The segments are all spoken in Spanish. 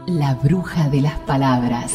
La bruja de las palabras.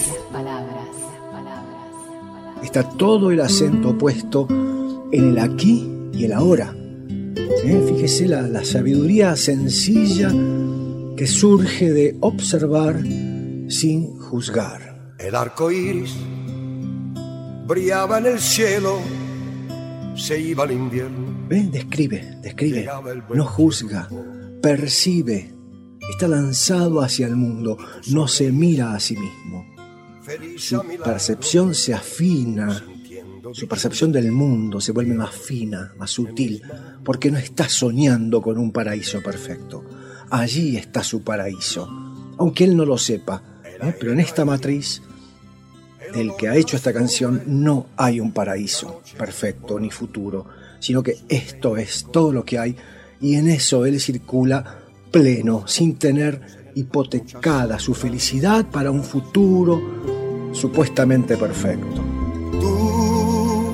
Está todo el acento puesto en el aquí y el ahora. Fíjese la sabiduría sencilla que surge de observar sin juzgar. El arco iris brillaba en el cielo, se iba al invierno. Describe, no juzga, percibe, está lanzado hacia el mundo, no se mira a sí mismo. Su percepción se afina, su percepción del mundo se vuelve más fina, más sutil, porque no está soñando con un paraíso perfecto. Allí está su paraíso, aunque él no lo sepa, pero en esta matriz del que ha hecho esta canción no hay un paraíso perfecto ni futuro, sino que esto es todo lo que hay, y en eso él circula pleno, sin tener hipotecada su felicidad para un futuro supuestamente perfecto. Tú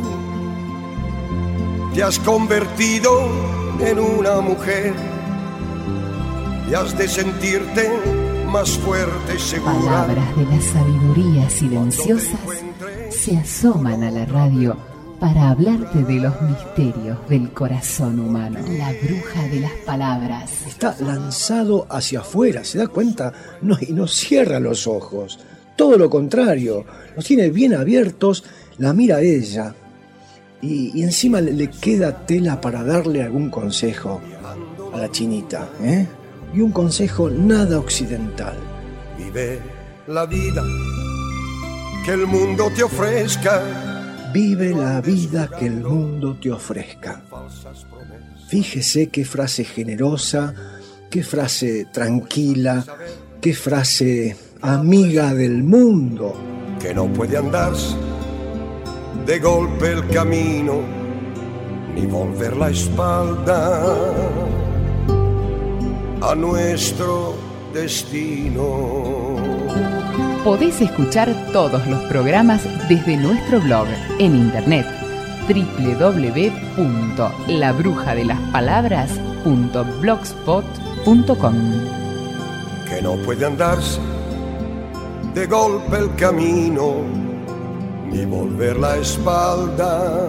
te has convertido en una mujer y has de sentirte más fuerte y segura. Palabras de la sabiduría silenciosas se asoman a la radio para hablarte de los misterios del corazón humano. La bruja de las palabras. Está lanzado hacia afuera, ¿se da cuenta? Y no cierra los ojos. Todo lo contrario, los tiene bien abiertos, la mira a ella. Y encima le queda tela para darle algún consejo a la chinita, Y un consejo nada occidental. Vive la vida que el mundo te ofrezca. Vive la vida que el mundo te ofrezca. Fíjese qué frase generosa, qué frase tranquila, qué frase amiga del mundo. Que no puede andarse de golpe el camino, ni volver la espalda a nuestro destino. Podés escuchar todos los programas desde nuestro blog en internet www.labrujadelaspalabras.blogspot.com. Que no puede andarse de golpe el camino, ni volver la espalda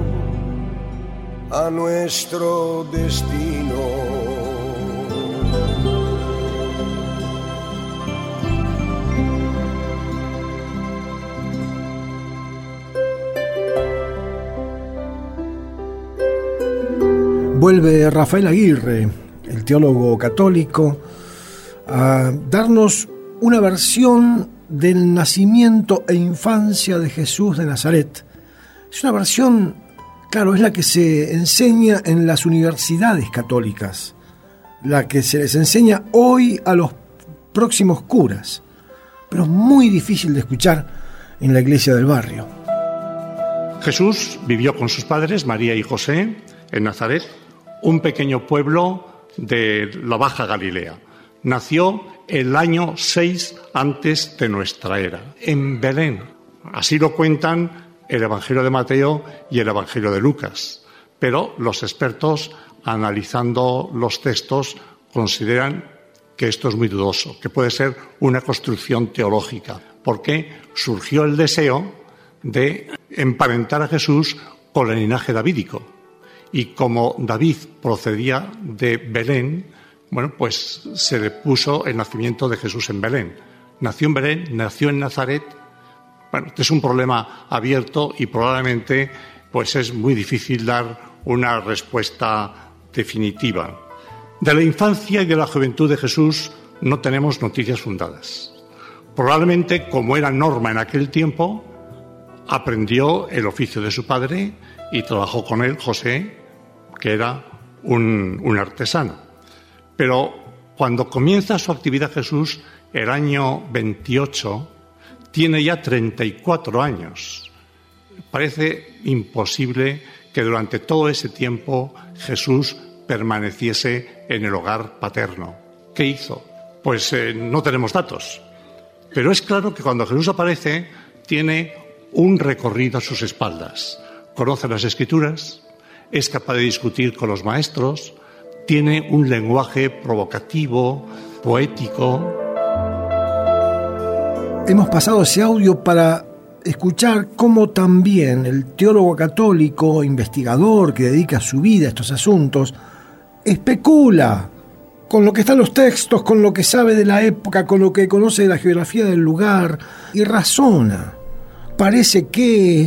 a nuestro destino. Vuelve Rafael Aguirre, el teólogo católico, a darnos una versión del nacimiento e infancia de Jesús de Nazaret. Es una versión, claro, es la que se enseña en las universidades católicas, la que se les enseña hoy a los próximos curas, pero es muy difícil de escuchar en la iglesia del barrio. Jesús vivió con sus padres, María y José, en Nazaret, un pequeño pueblo de la Baja Galilea. Nació el año 6 antes de nuestra era, en Belén. Así lo cuentan el Evangelio de Mateo y el Evangelio de Lucas. Pero los expertos, analizando los textos, consideran que esto es muy dudoso, que puede ser una construcción teológica, porque surgió el deseo de emparentar a Jesús con el linaje davídico. Y como David procedía de Belén, pues se le puso el nacimiento de Jesús en Belén. Nació en Belén, nació en Nazaret. Este es un problema abierto y probablemente es muy difícil dar una respuesta definitiva. De la infancia y de la juventud de Jesús no tenemos noticias fundadas. Probablemente, como era norma en aquel tiempo, aprendió el oficio de su padre y trabajó con él, José, que era un artesano. Pero cuando comienza su actividad Jesús, el año 28, tiene ya 34 años. Parece imposible que durante todo ese tiempo Jesús permaneciese en el hogar paterno. ¿Qué hizo? No tenemos datos. Pero es claro que cuando Jesús aparece, tiene un recorrido a sus espaldas. Conoce las Escrituras, es capaz de discutir con los maestros, tiene un lenguaje provocativo, poético. Hemos pasado ese audio para escuchar cómo también el teólogo católico, investigador que dedica su vida a estos asuntos, especula con lo que están los textos, con lo que sabe de la época, con lo que conoce de la geografía del lugar, y razona. Parece que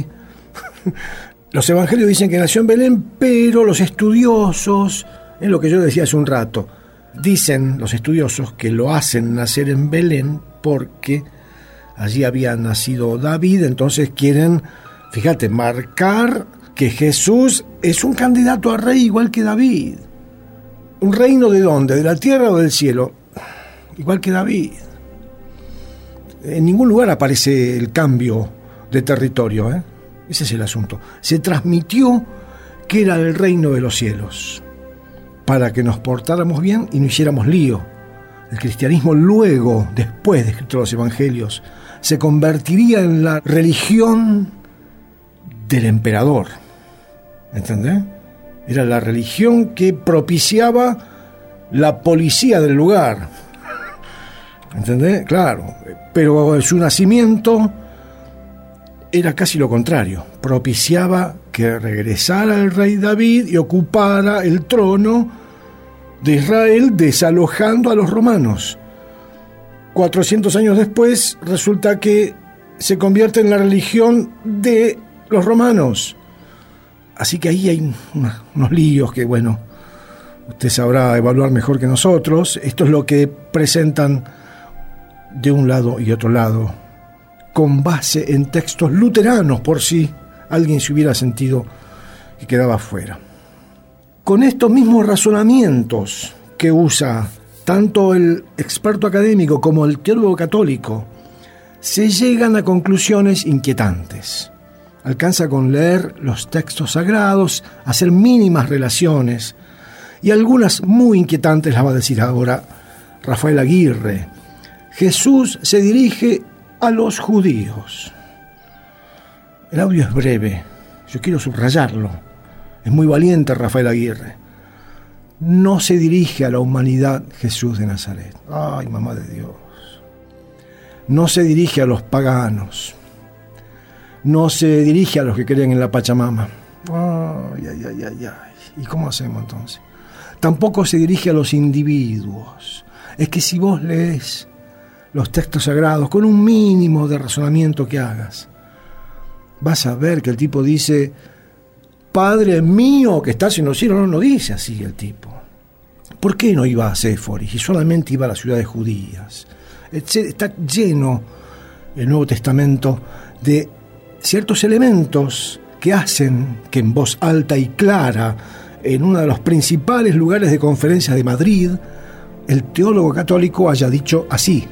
los evangelios dicen que nació en Belén, pero los estudiosos, es lo que yo decía hace un rato, dicen los estudiosos que lo hacen nacer en Belén porque allí había nacido David, entonces quieren, fíjate, marcar que Jesús es un candidato a rey igual que David. ¿Un reino de dónde? ¿De la tierra o del cielo? Igual que David. En ningún lugar aparece el cambio de territorio, ¿eh? Ese es el asunto. Se transmitió que era el reino de los cielos, para que nos portáramos bien y no hiciéramos lío. El cristianismo luego, después de escritos los evangelios, se convertiría en la religión del emperador. ¿Entendés? Era la religión que propiciaba la policía del lugar. ¿Entendés? Claro. Pero su nacimiento era casi lo contrario. Propiciaba que regresara el rey David y ocupara el trono de Israel, desalojando a los romanos. 400 años después resulta que se convierte en la religión de los romanos. Así que ahí hay unos líos que, bueno, usted sabrá evaluar mejor que nosotros. Esto es lo que presentan de un lado y otro lado, con base en textos luteranos, por si alguien se hubiera sentido que quedaba fuera. Con estos mismos razonamientos que usa tanto el experto académico como el teólogo católico, se llegan a conclusiones inquietantes. Alcanza con leer los textos sagrados, hacer mínimas relaciones, y algunas muy inquietantes las va a decir ahora Rafael Aguirre. Jesús se dirige a los judíos. El audio es breve, yo quiero subrayarlo. Es muy valiente Rafael Aguirre. No se dirige a la humanidad Jesús de Nazaret. Ay, mamá de Dios. No se dirige a los paganos. No se dirige a los que creen en la Pachamama. Ay. ¿Y cómo hacemos entonces? Tampoco se dirige a los individuos. Es que si vos lees los textos sagrados con un mínimo de razonamiento que hagas, vas a ver que el tipo dice: Padre mío que estás en los cielos. No dice así el tipo. ¿Por qué no iba a Séforis y solamente iba a las ciudades judías? Está lleno el Nuevo Testamento de ciertos elementos que hacen que en voz alta y clara, en uno de los principales lugares de conferencias de Madrid, el teólogo católico haya dicho así: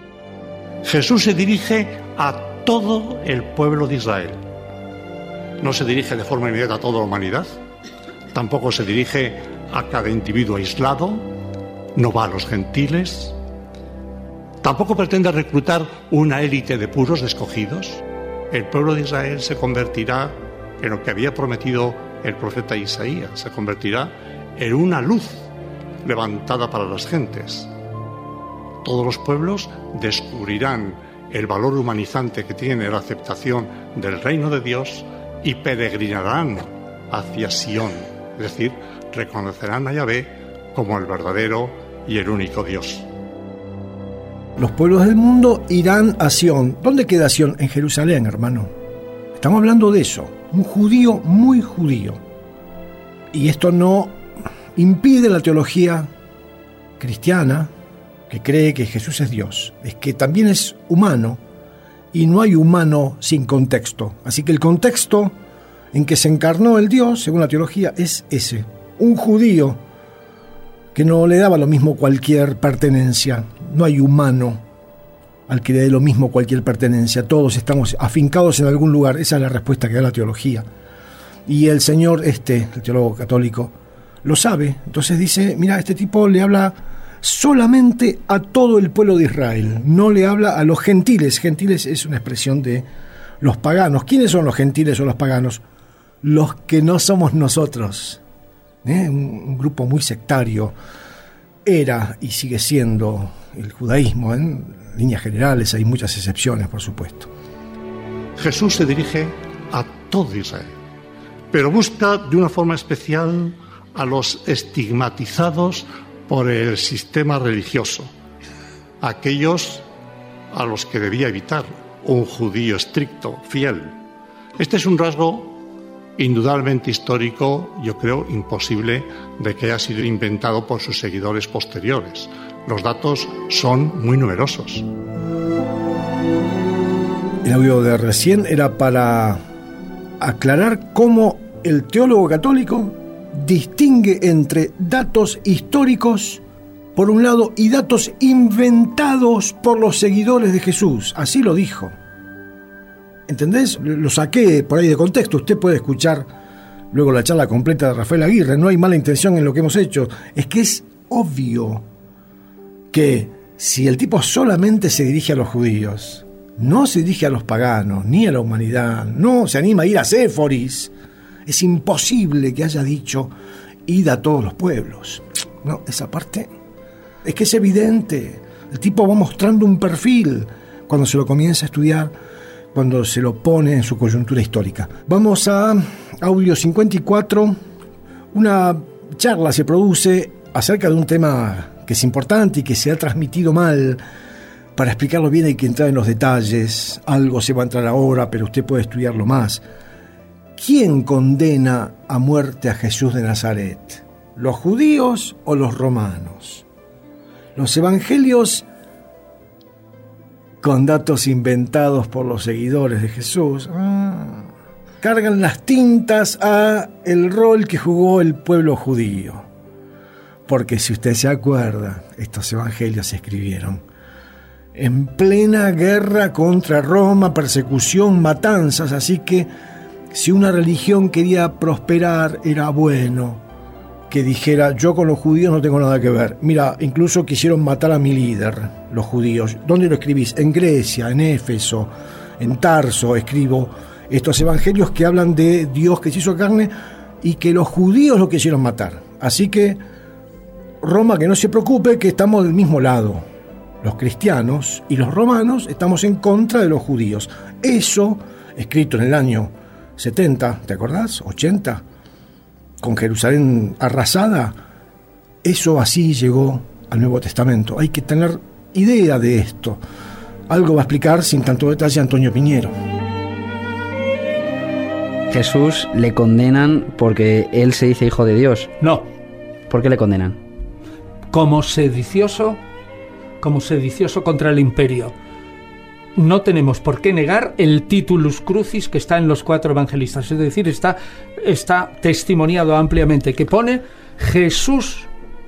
Jesús se dirige a todo el pueblo de Israel. No se dirige de forma inmediata a toda la humanidad, tampoco se dirige a cada individuo aislado, no va a los gentiles, tampoco pretende reclutar una élite de puros escogidos. El pueblo de Israel se convertirá en lo que había prometido el profeta Isaías, se convertirá en una luz levantada para las gentes. Todos los pueblos descubrirán el valor humanizante que tiene la aceptación del reino de Dios y peregrinarán hacia Sión, es decir, reconocerán a Yahvé como el verdadero y el único Dios. Los pueblos del mundo irán a Sión. ¿Dónde queda Sión? En Jerusalén, hermano. Estamos hablando de eso. Un judío muy judío. Y esto no impide la teología cristiana, que cree que Jesús es Dios. Es que también es humano, y no hay humano sin contexto. Así que el contexto en que se encarnó el Dios, según la teología, es ese. Un judío que no le daba lo mismo cualquier pertenencia. No hay humano al que le dé lo mismo cualquier pertenencia. Todos estamos afincados en algún lugar. Esa es la respuesta que da la teología. Y el Señor, el teólogo católico, lo sabe. Entonces dice, mira, este tipo le habla solamente a todo el pueblo de Israel. No le habla a los gentiles. Gentiles es una expresión de los paganos. ¿Quiénes son los gentiles o los paganos? Los que no somos nosotros. Un grupo muy sectario era y sigue siendo el judaísmo, en líneas generales, hay muchas excepciones, por supuesto. Jesús se dirige a todo Israel, pero busca de una forma especial a los estigmatizados por el sistema religioso, aquellos a los que debía evitar un judío estricto, fiel. Este es un rasgo indudablemente histórico, yo creo imposible de que haya sido inventado por sus seguidores posteriores. Los datos son muy numerosos. El audio de recién era para aclarar cómo el teólogo católico distingue entre datos históricos, por un lado, y datos inventados por los seguidores de Jesús. Así lo dijo. ¿Entendés? Lo saqué por ahí de contexto. Usted puede escuchar luego la charla completa de Rafael Aguirre. No hay mala intención en lo que hemos hecho. Es que es obvio que si el tipo solamente se dirige a los judíos, no se dirige a los paganos, ni a la humanidad, no se anima a ir a Séforis, es imposible que haya dicho id a todos los pueblos. No, esa parte es que es evidente. El tipo va mostrando un perfil cuando se lo comienza a estudiar, cuando se lo pone en su coyuntura histórica. Vamos a audio 54. Una charla se produce acerca de un tema que es importante y que se ha transmitido mal. Para explicarlo bien hay que entrar en los detalles. Algo se va a entrar ahora, pero usted puede estudiarlo más. ¿Quién condena a muerte a Jesús de Nazaret? ¿Los judíos o los romanos? Los evangelios, con datos inventados por los seguidores de Jesús, cargan las tintas a el rol que jugó el pueblo judío. Porque si usted se acuerda, estos evangelios se escribieron en plena guerra contra Roma, persecución, matanzas, así que si una religión quería prosperar, era bueno que dijera, yo con los judíos no tengo nada que ver. Mira, incluso quisieron matar a mi líder, los judíos. ¿Dónde lo escribís? En Grecia, en Éfeso, en Tarso escribo estos evangelios que hablan de Dios que se hizo carne y que los judíos lo quisieron matar. Así que Roma, que no se preocupe, que estamos del mismo lado. Los cristianos y los romanos estamos en contra de los judíos. Eso, escrito en el año 70, ¿te acordás? 80, con Jerusalén arrasada, eso así llegó al Nuevo Testamento. Hay que tener idea de esto. Algo va a explicar sin tanto detalle Antonio Piñero. Jesús le condenan porque él se dice hijo de Dios. No. ¿Por qué le condenan? Como sedicioso contra el imperio. No tenemos por qué negar el titulus crucis que está en los 4 evangelistas, es decir, está testimoniado ampliamente, que pone Jesús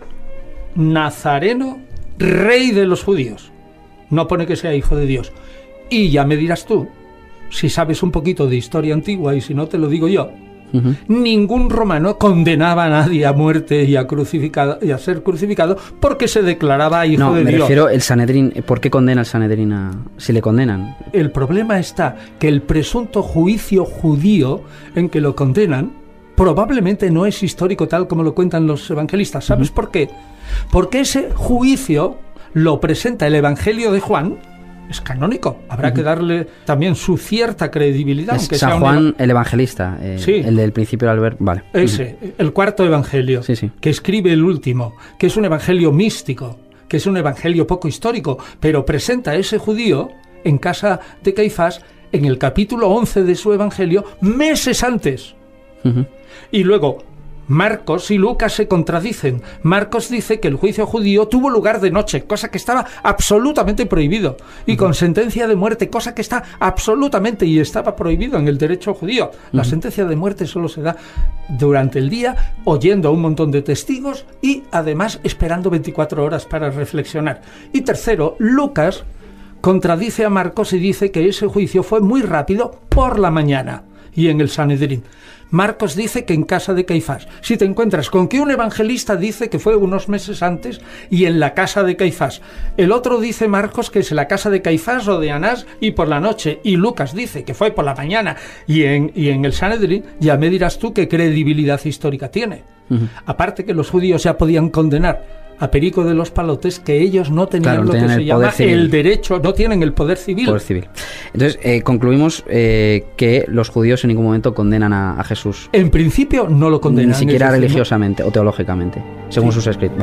Nazareno, rey de los judíos. No pone que sea hijo de Dios. Y ya me dirás tú, si sabes un poquito de historia antigua, y si no te lo digo yo, ningún romano condenaba a nadie a muerte y a ser crucificado porque se declaraba hijo de Dios. No, me refiero al Sanedrín. ¿Por qué condena el Sanedrín si le condenan? El problema está que el presunto juicio judío en que lo condenan probablemente no es histórico tal como lo cuentan los evangelistas. ¿Sabes por qué? Porque ese juicio lo presenta el Evangelio de Juan. Es canónico, habrá que darle también su cierta credibilidad. Es San Juan el evangelista, sí. El del principio de Albert, vale. Ese, el 4 evangelio, sí. Que escribe el último, que es un evangelio místico, que es un evangelio poco histórico, pero presenta a ese judío en casa de Caifás en el capítulo 11 de su evangelio, meses antes. Y luego Marcos y Lucas se contradicen. Marcos dice que el juicio judío tuvo lugar de noche, cosa que estaba absolutamente prohibido, y con sentencia de muerte, cosa que está absolutamente y estaba prohibido en el derecho judío. La sentencia de muerte solo se da durante el día, oyendo a un montón de testigos y además esperando 24 horas para reflexionar. Y tercero, Lucas contradice a Marcos y dice que ese juicio fue muy rápido por la mañana y en el Sanedrín. Marcos dice que en casa de Caifás. Si te encuentras con que un evangelista dice que fue unos meses antes y en la casa de Caifás, el otro dice, Marcos, que es en la casa de Caifás o de Anás y por la noche, y Lucas dice que fue por la mañana y en el Sanedrín, ya me dirás tú qué credibilidad histórica tiene. Aparte que los judíos ya podían condenar a Perico de los Palotes que ellos no tenían lo que se llama el derecho, no tienen el poder civil. Entonces, concluimos que los judíos en ningún momento condenan a Jesús. En principio no lo condenan. Ni siquiera religiosamente o teológicamente, según sus escritos.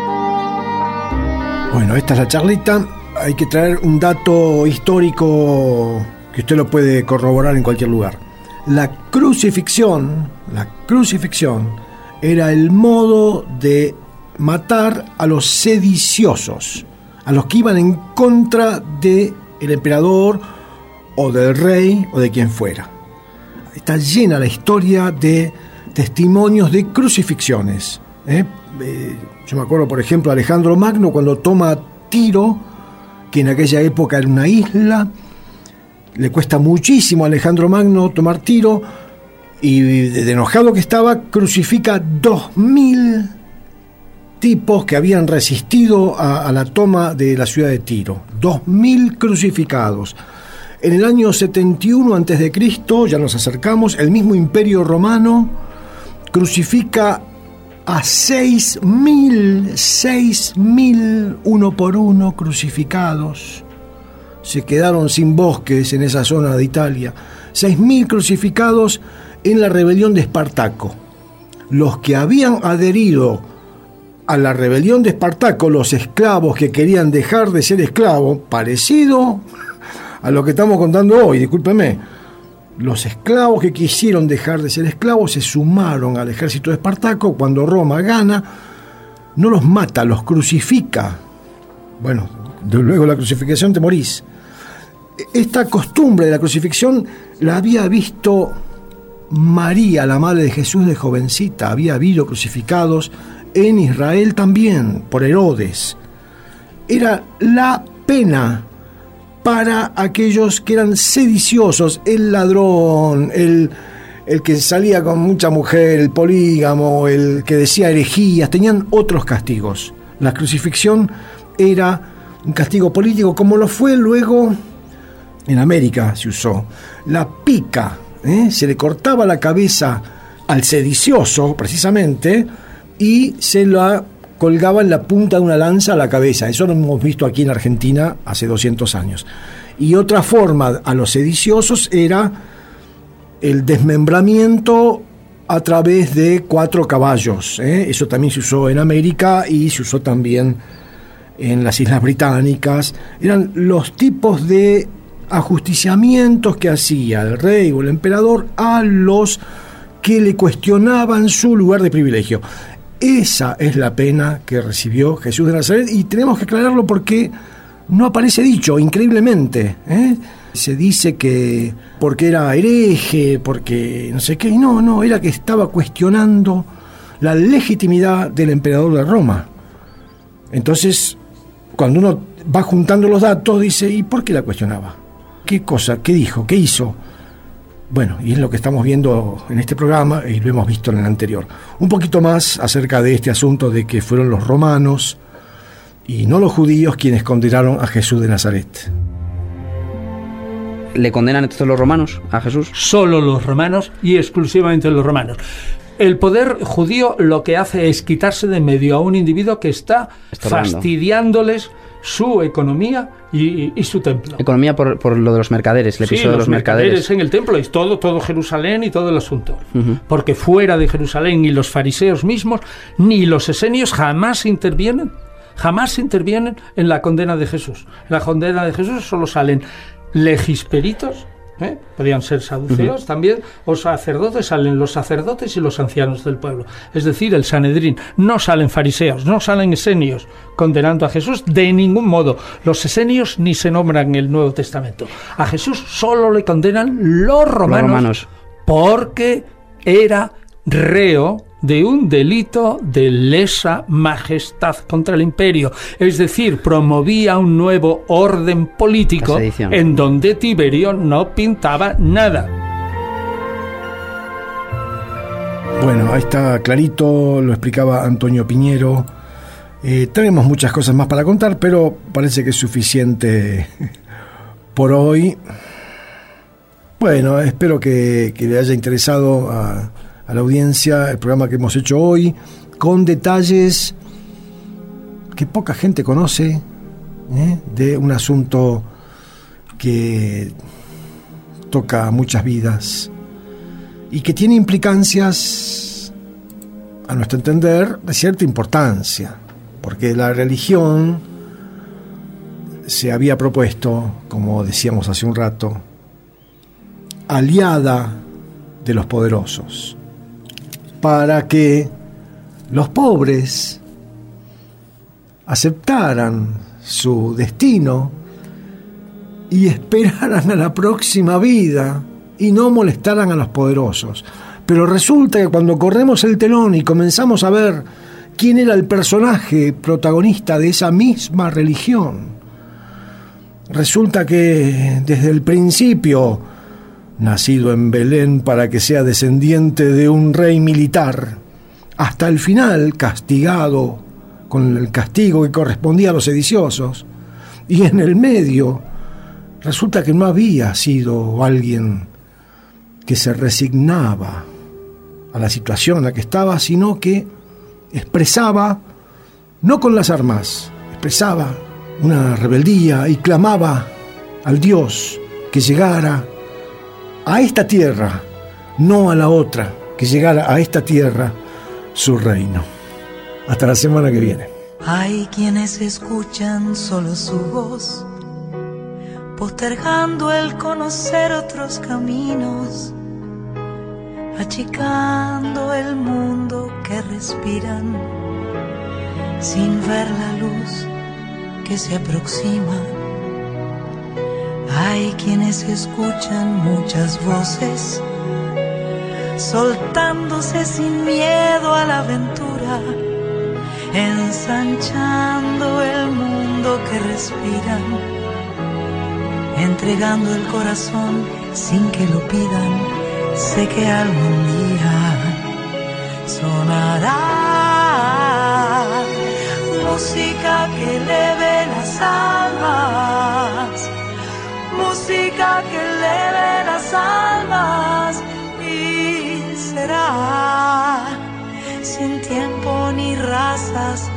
Bueno, esta es la charlita. Hay que traer un dato histórico que usted lo puede corroborar en cualquier lugar. La crucifixión era el modo de matar a los sediciosos, a los que iban en contra del emperador o del rey o de quien fuera. Está llena la historia de testimonios de crucifixiones. Yo me acuerdo, por ejemplo, Alejandro Magno cuando toma Tiro, que en aquella época era una isla. Le cuesta muchísimo a Alejandro Magno tomar Tiro y de enojado que estaba, crucifica 2.000 tipos que habían resistido a la toma de la ciudad de Tiro. 2.000 crucificados. En el año 71 a.C., ya nos acercamos, el mismo Imperio Romano crucifica a 6.000 uno por uno crucificados. Se quedaron sin bosques en esa zona de Italia. 6.000 crucificados en la rebelión de Espartaco. Los que habían adherido a la rebelión de Espartaco, los esclavos que querían dejar de ser esclavos, parecido a lo que estamos contando hoy, discúlpeme, los esclavos que quisieron dejar de ser esclavos se sumaron al ejército de Espartaco. Cuando Roma gana, no los mata, los crucifica. Bueno, luego de la crucificación te morís. Esta costumbre de la crucifixión la había visto María, la madre de Jesús de jovencita. Había habido crucificados en Israel también, por Herodes. Era la pena para aquellos que eran sediciosos, el ladrón, el que salía con mucha mujer, el polígamo, el que decía herejías, tenían otros castigos. La crucifixión era un castigo político, como lo fue luego en América se usó. La pica, se le cortaba la cabeza al sedicioso, precisamente, y se la colgaba en la punta de una lanza a la cabeza. Eso lo hemos visto aquí en Argentina hace 200 años. Y otra forma a los sediciosos era el desmembramiento a través de 4 caballos. Eso también se usó en América y se usó también en las Islas Británicas. Eran los tipos de ajusticiamientos que hacía el rey o el emperador a los que le cuestionaban su lugar de privilegio. Esa es la pena que recibió Jesús de Nazaret, y tenemos que aclararlo porque no aparece dicho, increíblemente. Se dice que porque era hereje, porque no sé qué, no, era que estaba cuestionando la legitimidad del emperador de Roma. Entonces, cuando uno va juntando los datos, dice, ¿y por qué la cuestionaba? ¿Qué cosa? ¿Qué dijo? ¿Qué hizo? Bueno, y es lo que estamos viendo en este programa y lo hemos visto en el anterior. Un poquito más acerca de este asunto de que fueron los romanos y no los judíos quienes condenaron a Jesús de Nazaret. ¿Le condenan entonces los romanos a Jesús? Solo los romanos y exclusivamente los romanos. El poder judío lo que hace es quitarse de medio a un individuo que está fastidiándoles su economía y su templo. Economía por lo de los mercaderes, el episodio de los mercaderes en el templo, es todo Jerusalén y todo el asunto. Porque fuera de Jerusalén ni los fariseos mismos ni los esenios jamás intervienen en la condena de Jesús. En la condena de Jesús solo salen legisperitos, podían ser saduceos también, o sacerdotes. Salen los sacerdotes y los ancianos del pueblo, es decir, el Sanedrín. No salen fariseos, no salen esenios condenando a Jesús de ningún modo. Los esenios ni se nombran en el Nuevo Testamento. A Jesús solo le condenan los romanos. Porque era reo de un delito de lesa majestad contra el imperio, es decir, promovía un nuevo orden político en donde Tiberio no pintaba nada. Bueno, ahí está clarito, lo explicaba Antonio Piñero. Tenemos muchas cosas más para contar, pero parece que es suficiente por hoy. Bueno, espero que le haya interesado a la audiencia el programa que hemos hecho hoy, con detalles que poca gente conoce, de un asunto que toca muchas vidas y que tiene implicancias, a nuestro entender, de cierta importancia, porque la religión se había propuesto, como decíamos hace un rato, aliada de los poderosos, para que los pobres aceptaran su destino y esperaran a la próxima vida y no molestaran a los poderosos. Pero resulta que cuando corremos el telón y comenzamos a ver quién era el personaje protagonista de esa misma religión, resulta que desde el principio, nacido en Belén para que sea descendiente de un rey militar, hasta el final castigado con el castigo que correspondía a los sediciosos, y en el medio resulta que no había sido alguien que se resignaba a la situación en la que estaba, sino que expresaba, no con las armas, expresaba una rebeldía y clamaba al Dios que llegara a esta tierra, no a la otra, que llegara a esta tierra su reino. Hasta la semana que viene. Hay quienes escuchan solo su voz, postergando el conocer otros caminos, achicando el mundo que respiran, sin ver la luz que se aproxima. Hay quienes escuchan muchas voces, soltándose sin miedo a la aventura, ensanchando el mundo que respiran, entregando el corazón sin que lo pidan. Sé que algún día sonará música que eleve las almas, música que eleve las almas, y será sin tiempo ni razas,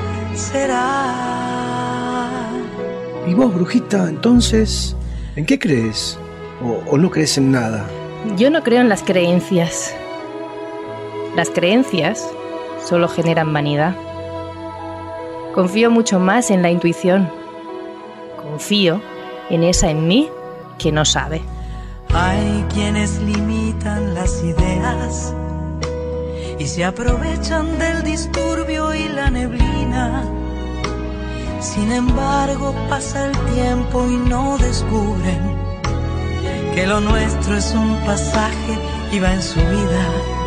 será. ¿Y vos, brujita, entonces, en qué crees? ¿O no crees en nada? Yo no creo en las creencias. Las creencias solo generan vanidad. Confío mucho más en la intuición. Confío en esa en mí que no sabe. Hay quienes limitan las ideas y se aprovechan del disturbio y la neblina. Sin embargo, pasa el tiempo y no descubren que lo nuestro es un pasaje y va en su vida.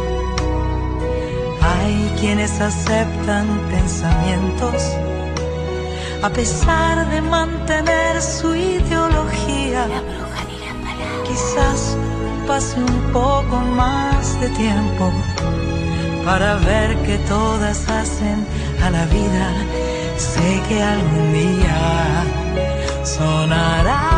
Hay quienes aceptan pensamientos a pesar de mantener su ideología. La bruja ni la palabra. Quizás pase un poco más de tiempo para ver que todas hacen a la vida. Sé que algún día sonará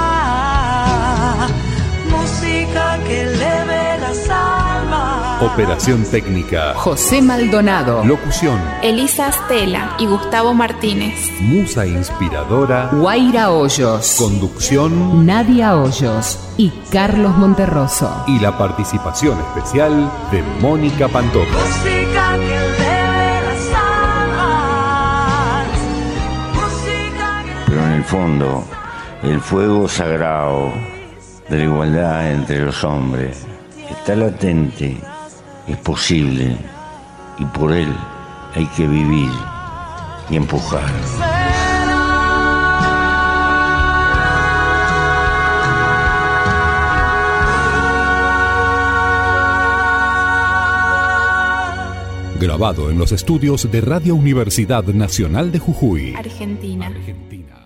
música que eleve las almas. Operación técnica: José Maldonado. Locución: Elisa Astela y Gustavo Martínez. Musa inspiradora: Guaira Hoyos. Conducción: Nadia Hoyos y Carlos Monterroso. Y la participación especial de Mónica Pantoja. Música que eleve las almas. Música que... Pero en el fondo, el fuego sagrado de la igualdad entre los hombres está latente, es posible, y por él hay que vivir y empujar. Grabado en los estudios de Radio Universidad Nacional de Jujuy, Argentina. Argentina.